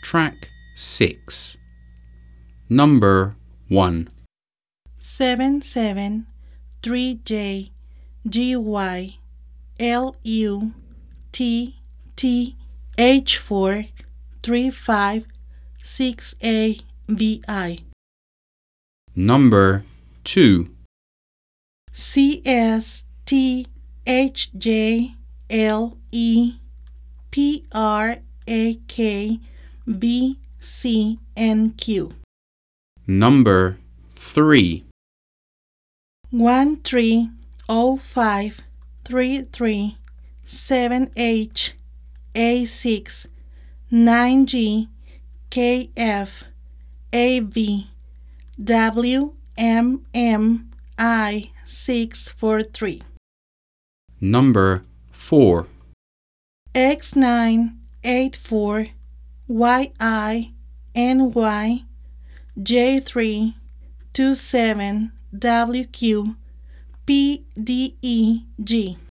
Track 6. Number 1. 773J GY LUTTH4 356AVI. Number 2. CSTHJLEPRAKBCNQ. Number 3. 13053378HACX9GKFAVWMMI643. Number 4. X984YINYJ327WQPDEG.